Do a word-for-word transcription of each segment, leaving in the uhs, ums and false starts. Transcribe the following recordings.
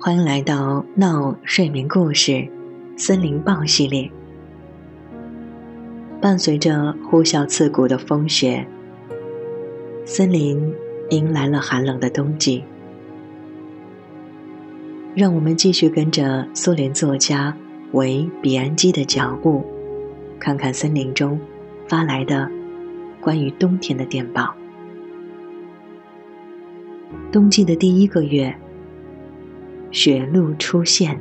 欢迎来到闹睡眠故事森林报系列。伴随着呼啸刺骨的风雪，森林迎来了寒冷的冬季。让我们继续跟着苏联作家维比安基的脚步，看看森林中发来的关于冬天的电报。冬季的第一个月，雪露出现。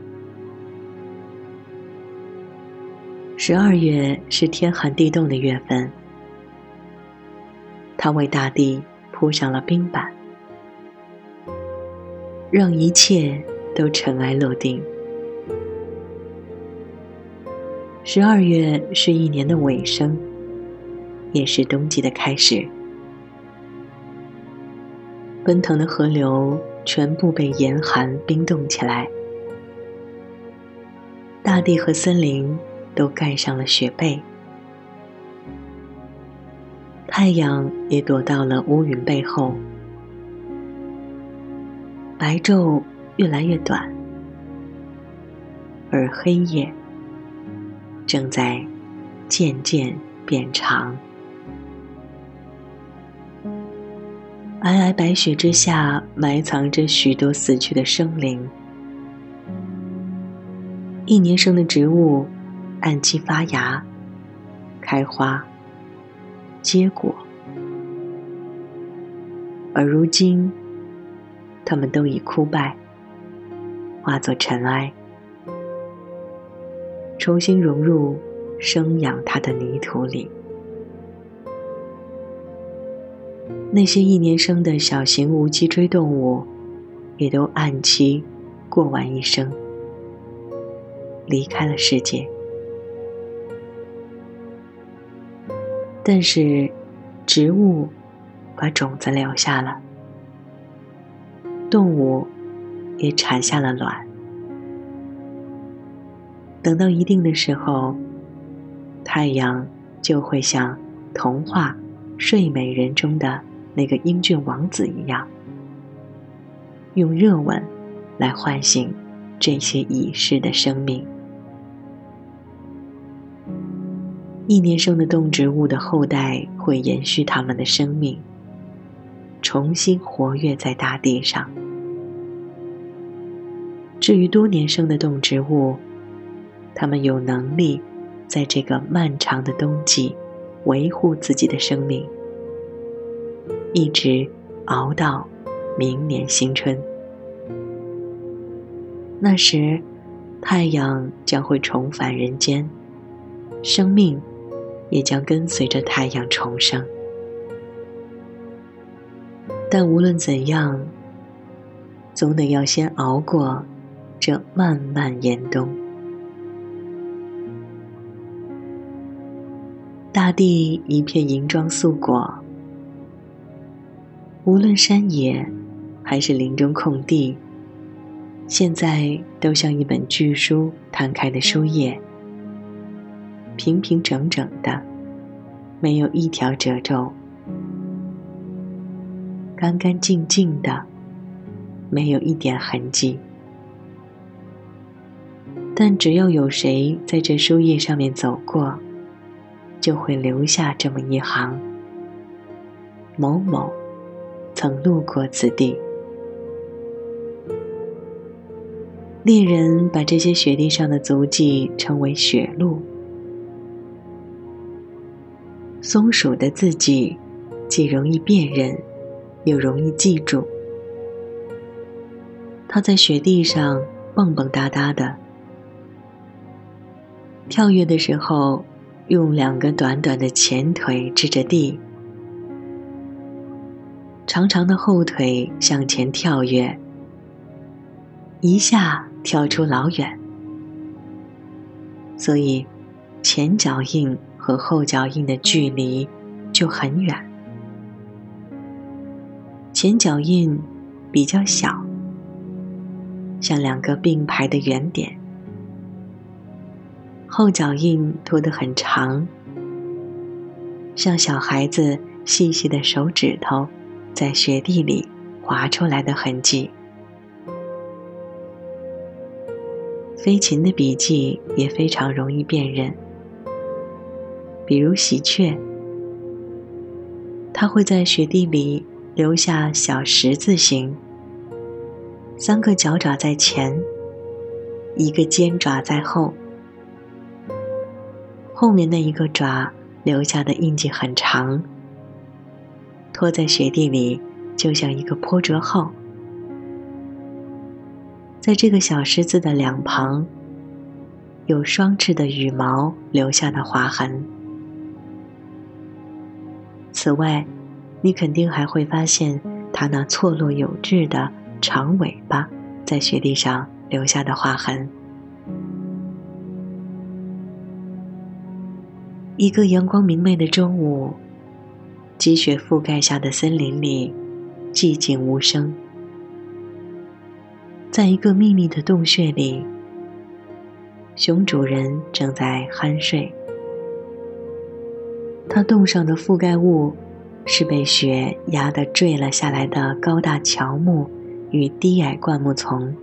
十二月是天寒地冻的月份，它为大地铺上了冰板，让一切都尘埃落定。十二月是一年的尾声，也是冬季的开始。奔腾的河流全部被严寒冰冻起来，大地和森林都盖上了雪被，太阳也躲到了乌云背后，白昼越来越短，而黑夜正在渐渐变长。皑皑白雪之下，埋藏着许多死去的生灵。一年生的植物按期发芽、开花、结果，而如今，它们都已枯败，化作尘埃，重新融入生养它的泥土里。那些一年生的小型无脊椎动物，也都按期过完一生，离开了世界。但是，植物把种子留下了，动物也产下了卵。等到一定的时候，太阳就会像童话《睡美人》中的那个英俊王子一样，用热吻来唤醒这些已逝的生命。一年生的动植物的后代会延续它们的生命，重新活跃在大地上。至于多年生的动植物，它们有能力在这个漫长的冬季维护自己的生命，一直熬到明年新春。那时，太阳将会重返人间，生命也将跟随着太阳重生。但无论怎样，总得要先熬过这漫漫严冬。大地一片银装素裹，无论山野还是林中空地，现在都像一本巨书摊开的书页，平平整整的，没有一条褶皱，干干净净的，没有一点痕迹。但只要有谁在这书页上面走过，就会留下这么一行：某某曾路过此地。猎人把这些雪地上的足迹称为雪路。松鼠的字迹既容易辨认，又容易记住。它在雪地上蹦蹦哒哒的，跳跃的时候用两个短短的前腿支着地，长长的后腿向前跳跃，一下跳出老远。所以前脚印和后脚印的距离就很远。前脚印比较小，像两个并排的圆点，后脚印拖得很长，像小孩子细细的手指头在雪地里划出来的痕迹。 飞禽的笔迹也非常容易辨认，比如喜鹊，它会在雪地里留下小十字形，三个脚爪在前，一个尖爪在后，后面那一个爪留下的印记很长，拖在雪地里就像一个坡折号。在这个小十字的两旁，有双翅的羽毛留下的划痕。此外，你肯定还会发现它那错落有致的长尾巴在雪地上留下的划痕。一个阳光明媚的中午，积雪覆盖下的森林里寂静无声。在一个秘密的洞穴里，熊主人正在酣睡。他洞上的覆盖物是被雪压得坠了下来的高大乔木与低矮灌木丛。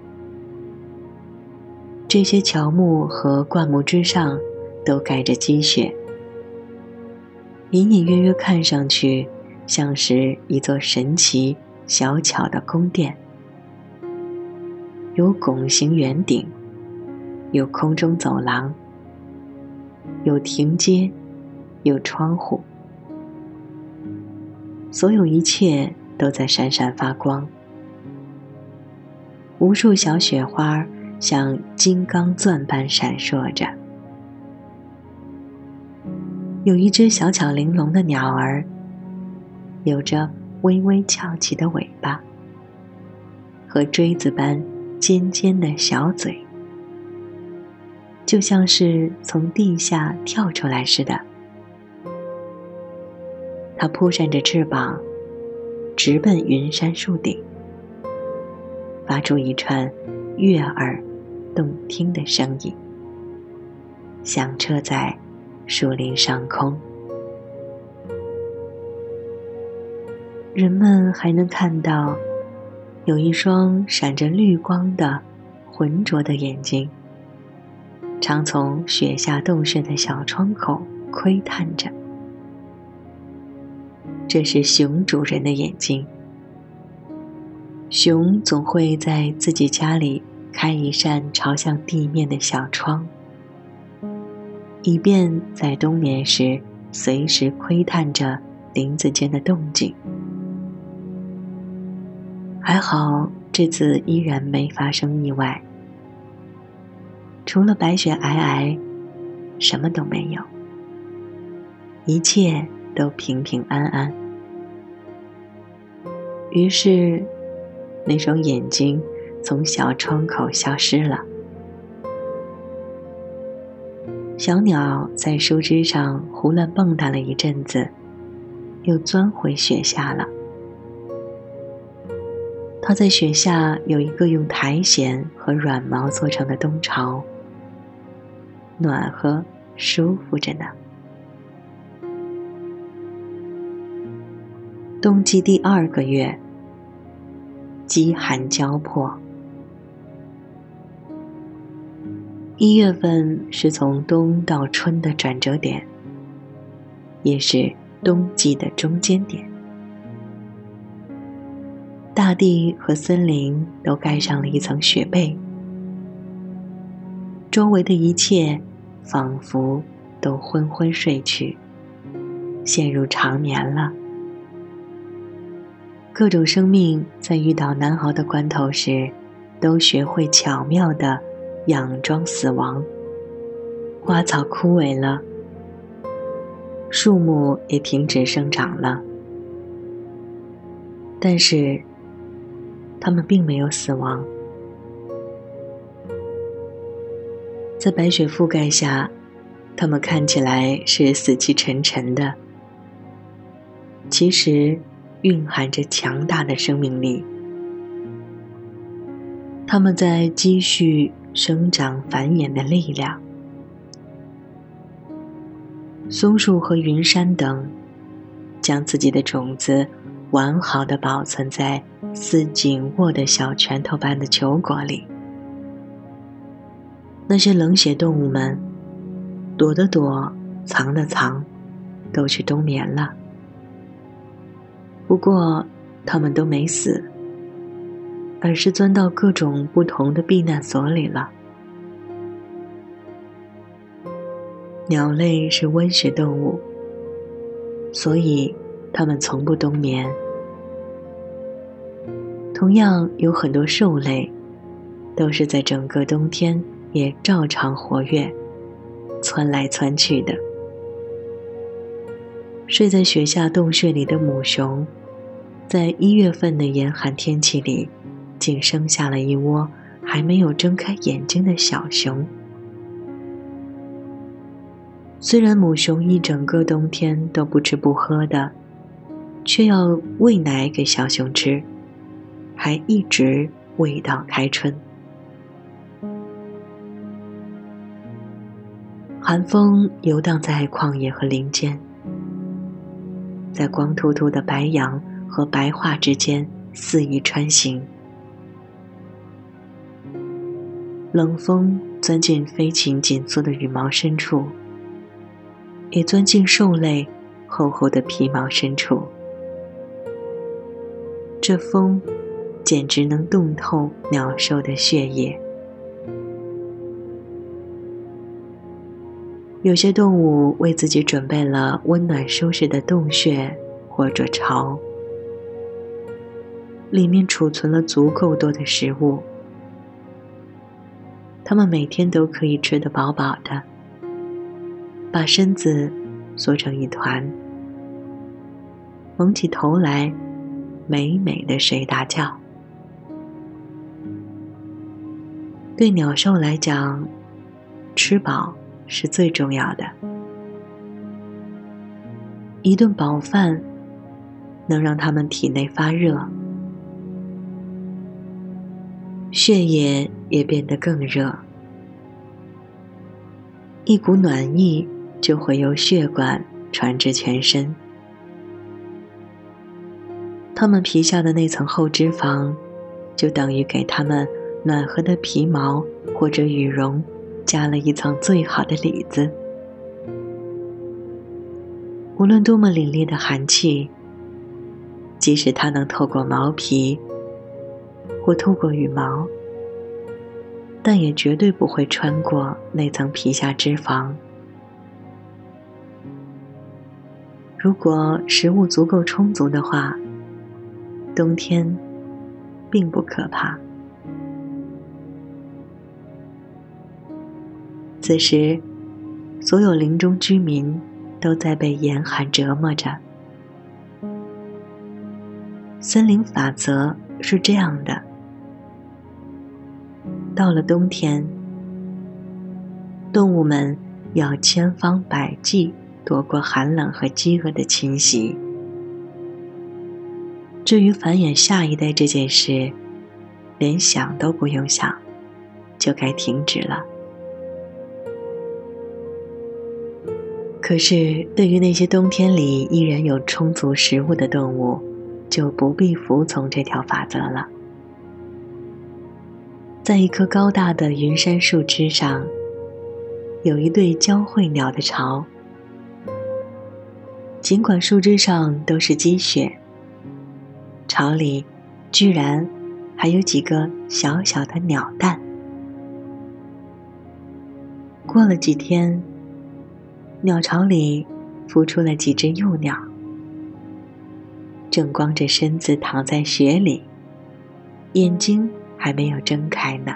这些乔木和灌木之上都盖着积雪，隐隐约约看上去像是一座神奇小巧的宫殿，有拱形圆顶，有空中走廊，有亭阶，有窗户，所有一切都在闪闪发光。无数小雪花像金刚钻般闪烁着。有一只小巧玲珑的鸟儿，有着微微翘起的尾巴和锥子般尖尖的小嘴，就像是从地下跳出来似的。它扑扇着翅膀，直奔云杉树顶，发出一串悦耳动听的声音，响彻在树林上空。人们还能看到有一双闪着绿光的浑浊的眼睛，常从雪下洞穴的小窗口窥探着。这是熊主人的眼睛。熊总会在自己家里开一扇朝向地面的小窗，以便在冬眠时随时窥探着林子间的动静。还好，这次依然没发生意外，除了白雪皑皑，什么都没有，一切都平平安安。于是，那双眼睛从小窗口消失了。小鸟在树枝上胡乱蹦跶了一阵子，又钻回雪下了。它在雪下有一个用苔藓和软毛做成的冬巢，暖和舒服着呢。冬季第二个月，饥寒交迫。一月份是从冬到春的转折点，也是冬季的中间点。大地和森林都盖上了一层雪被，周围的一切仿佛都昏昏睡去，陷入长眠了。各种生命在遇到难熬的关头时，都学会巧妙地佯装死亡。花草枯萎了，树木也停止生长了，但是它们并没有死亡。在白雪覆盖下，它们看起来是死气沉沉的，其实蕴含着强大的生命力。它们在积蓄生长繁衍的力量。松树和云杉等将自己的种子完好地保存在似紧握的小拳头般的球果里。 那些冷血动物们，躲的躲，藏的藏，都去冬眠了。不过他们都没死，而是钻到各种不同的避难所里了。鸟类是温血动物，所以它们从不冬眠。同样有很多兽类，都是在整个冬天也照常活跃，窜来窜去的。睡在雪下洞穴里的母熊，在一月份的严寒天气里，竟生下了一窝还没有睁开眼睛的小熊。虽然母熊一整个冬天都不吃不喝的，却要喂奶给小熊吃，还一直喂到开春。寒风游荡在旷野和林间，在光秃秃的白杨和白桦之间肆意穿行。冷风钻进飞禽紧缩的羽毛深处，也钻进兽类厚厚的皮毛深处。这风简直能冻透鸟兽的血液。有些动物为自己准备了温暖舒适的洞穴或者巢，里面储存了足够多的食物，它们每天都可以吃得饱饱的，把身子缩成一团，蒙起头来美美的睡大觉。对鸟兽来讲，吃饱是最重要的。一顿饱饭能让它们体内发热，血液也变得更热，一股暖意就会由血管传至全身。它们皮下的那层厚脂肪，就等于给它们暖和的皮毛或者羽绒加了一层最好的里子。无论多么凛冽的寒气，即使它能透过毛皮或透过羽毛，但也绝对不会穿过那层皮下脂肪。如果食物足够充足的话，冬天并不可怕。此时，所有林中居民都在被严寒折磨着。森林法则是这样的：到了冬天，动物们要千方百计躲过寒冷和饥饿的侵袭。至于繁衍下一代这件事，连想都不用想，就该停止了。可是对于那些冬天里依然有充足食物的动物，就不必服从这条法则了。在一棵高大的云杉树枝上，有一对交汇鸟的巢。尽管树枝上都是积雪，巢里居然还有几个小小的鸟蛋。过了几天，鸟巢里孵出了几只幼鸟，正光着身子躺在雪里，眼睛还没有睁开呢。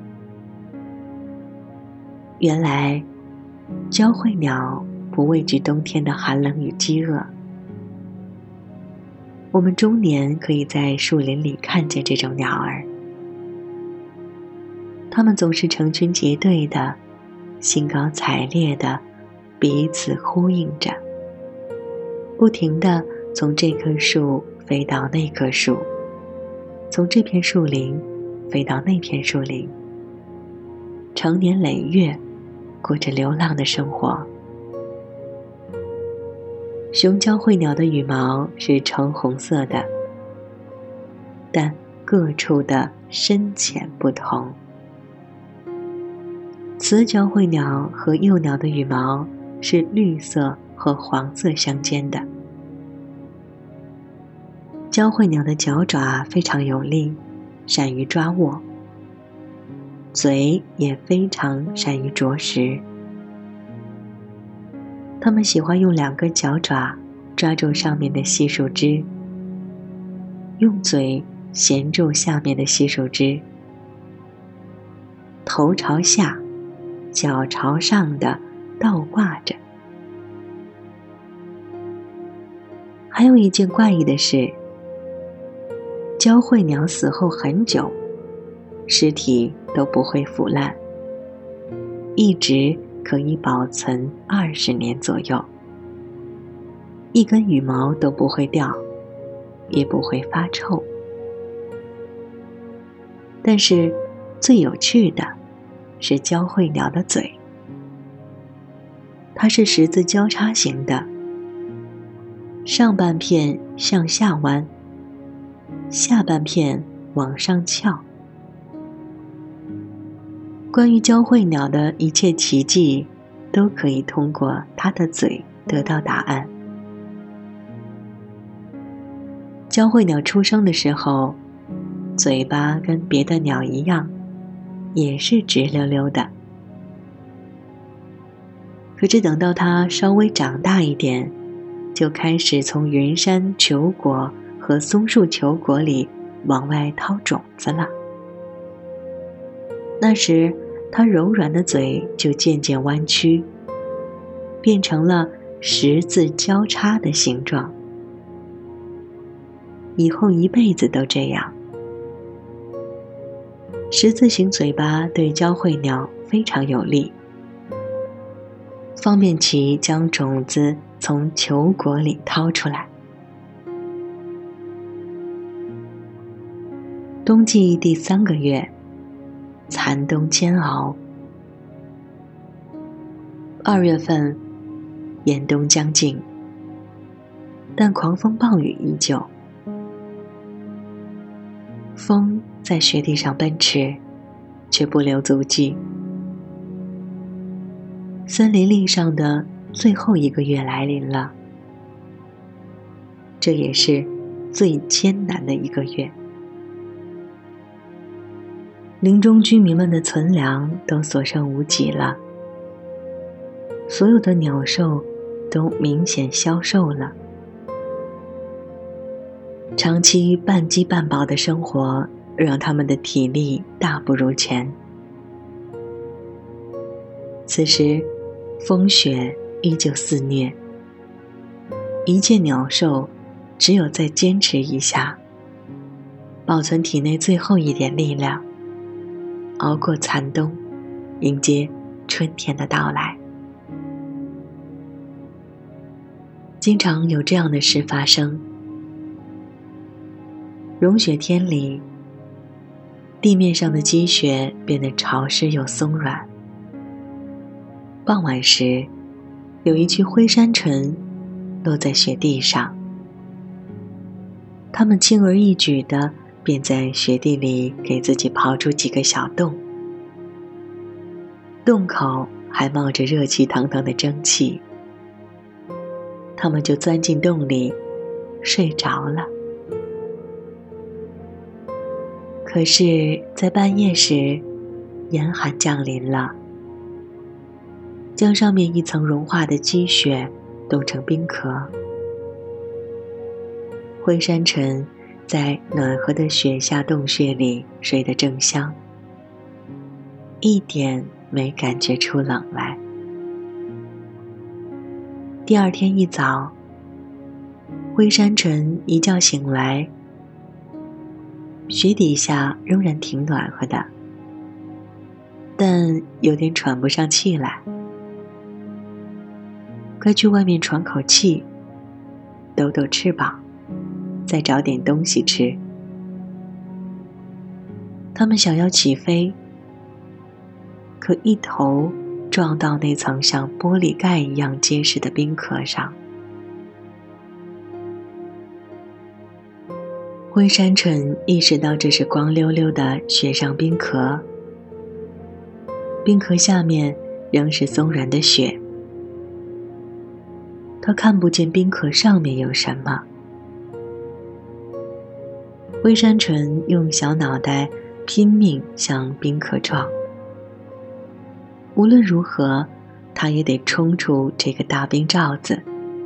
原来交汇鸟不畏惧冬天的寒冷与饥饿。我们终年可以在树林里看见这种鸟儿，它们总是成群结队的，兴高采烈的彼此呼应着，不停地从这棵树飞到那棵树，从这片树林飞到那片树林，长年累月过着流浪的生活。雄交汇鸟的羽毛是橙红色的，但各处的深浅不同。 雌交汇鸟和幼鸟的羽毛是绿色和黄色相间的。交汇鸟的脚爪非常有力，善于抓握，嘴也非常善于啄食。它们喜欢用两个脚爪抓住上面的细树枝，用嘴衔住下面的细树枝，头朝下，脚朝上的倒挂着。还有一件怪异的事，交汇鸟死后很久，尸体都不会腐烂，一直可以保存二十年左右，一根羽毛都不会掉，也不会发臭。但是最有趣的是交汇鸟的嘴，它是十字交叉型的，上半片向下弯，下半片往上翘。关于交汇鸟的一切奇迹，都可以通过它的嘴得到答案。交汇鸟出生的时候，嘴巴跟别的鸟一样，也是直溜溜的。可是等到它稍微长大一点，就开始从云杉球果和松树球果里往外掏种子了。那时它柔软的嘴就渐渐弯曲，变成了十字交叉的形状。以后一辈子都这样。十字形嘴巴对交汇鸟非常有利，方便其将种子从球果里掏出来。冬季第三个月，残冬煎熬。二月份，严冬将近，但狂风暴雨依旧。风在雪地上奔驰，却不留足迹。森林历上的最后一个月来临了，这也是最艰难的一个月。林中居民们的存粮都所剩无几了，所有的鸟兽都明显消瘦了。长期半饥半饱的生活让他们的体力大不如前。此时风雪依旧肆虐，一切鸟兽只有再坚持一下，保存体内最后一点力量，熬过残冬，迎接春天的到来。经常有这样的事发生，融雪天里，地面上的积雪变得潮湿又松软。傍晚时，有一群灰山鹑落在雪地上，它们轻而易举地便在雪地里给自己刨出几个小洞，洞口还冒着热气腾腾的蒸汽，它们就钻进洞里睡着了。可是在半夜时，严寒降临了，将上面一层融化的积雪冻成冰壳。灰山鹑在暖和的雪下洞穴里睡得正香，一点没感觉出冷来。第二天一早，灰山鹑一觉醒来，雪底下仍然挺暖和的，但有点喘不上气来，该去外面喘口气，抖抖翅膀，再找点东西吃。它们想要起飞，可一头撞到那层像玻璃盖一样结实的冰壳上。灰山鹑意识到这是光溜溜的雪上冰壳， 冰壳下面仍是松软的雪，他看不见冰壳上面有什么。灰山纯用小脑袋拼命向冰壳撞，无论如何，他也得冲出这个大冰罩子。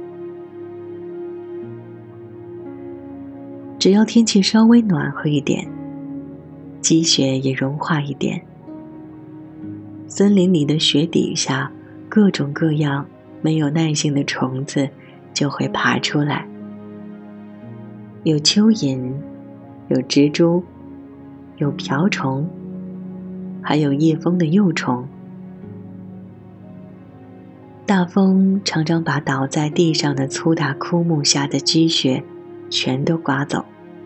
只要天气稍微暖和一点，积雪也融化一点，森林里的雪底下，各种各样没有耐性的虫子就会爬出来，有蚯蚓，有蜘蛛，有瓢虫，还有叶蜂的幼虫。大风常常把倒在地上的粗大枯木下的积雪全都刮走，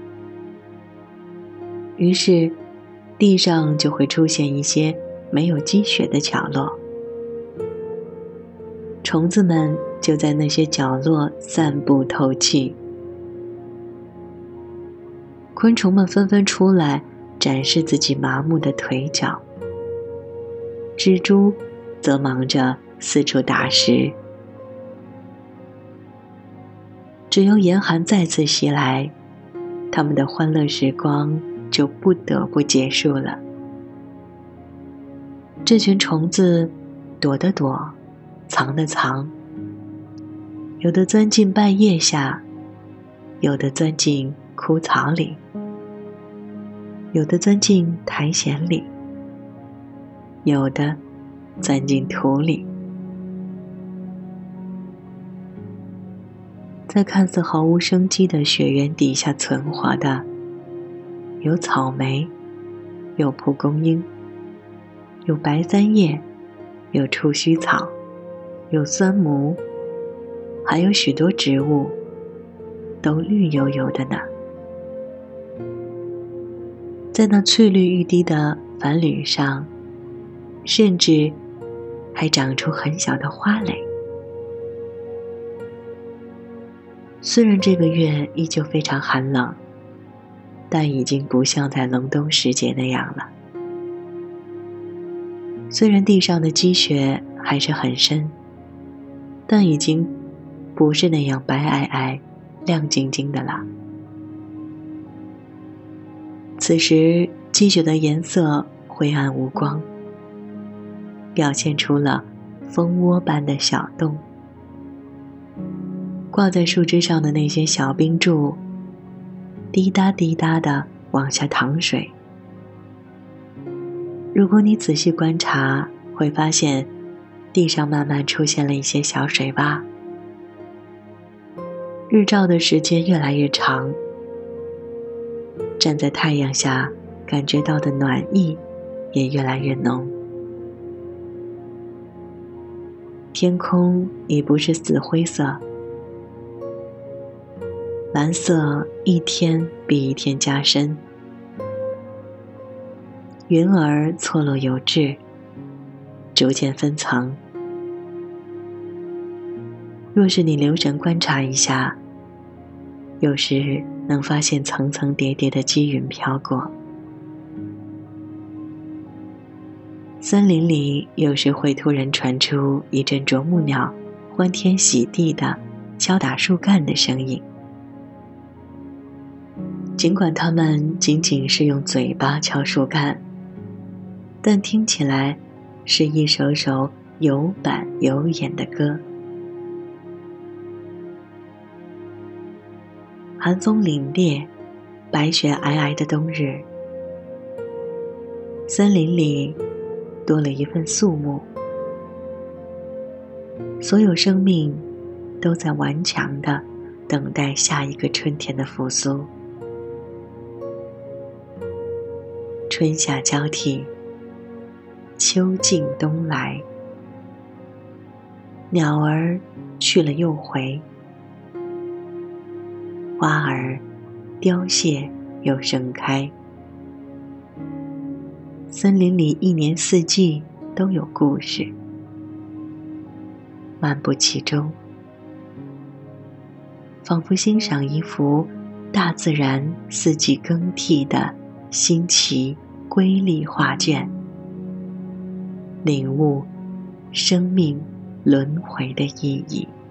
于是地上就会出现一些没有积雪的角落，虫子们就在那些角落散步透气。昆虫们纷纷出来展示自己麻木的腿脚，蜘蛛则忙着四处打食。只要严寒再次袭来，他们的欢乐时光就不得不结束了。这群虫子躲的躲，藏的藏，有的钻进半叶下，有的钻进枯草里，有的钻进苔藓里，有的钻进土里。在看似毫无生机的雪原底下存活的，有草莓，有蒲公英，有白三叶，有触须草，有酸蘑，还有许多植物都绿油油的呢。在那翠绿欲滴的繁缕上，甚至还长出很小的花蕾。虽然这个月依旧非常寒冷，但已经不像在隆冬时节那样了。虽然地上的积雪还是很深，但已经不是那样白皑皑、亮晶晶的了。此时积雪的颜色灰暗无光，表现出了蜂窝般的小洞。挂在树枝上的那些小冰柱，滴答滴答地往下淌水。如果你仔细观察，会发现地上慢慢出现了一些小水洼。日照的时间越来越长，站在太阳下感觉到的暖意也越来越浓。天空已不是死灰色，蓝色一天比一天加深，云儿错落有致，逐渐分层。若是你留神观察一下，有时能发现层层叠叠的积云飘过。森林里有时会突然传出一阵啄木鸟欢天喜地的敲打树干的声音，尽管它们仅仅是用嘴巴敲树干，但听起来是一首首有板有眼的歌。寒风凛冽，白雪皑皑的冬日，森林里多了一份肃穆，所有生命都在顽强地等待下一个春天的复苏。春夏交替，秋尽冬来，鸟儿去了又回，花儿凋谢又盛开。森林里一年四季都有故事，漫步其中，仿佛欣赏一幅大自然四季更替的新奇瑰丽画卷。 领悟生命轮回的意义。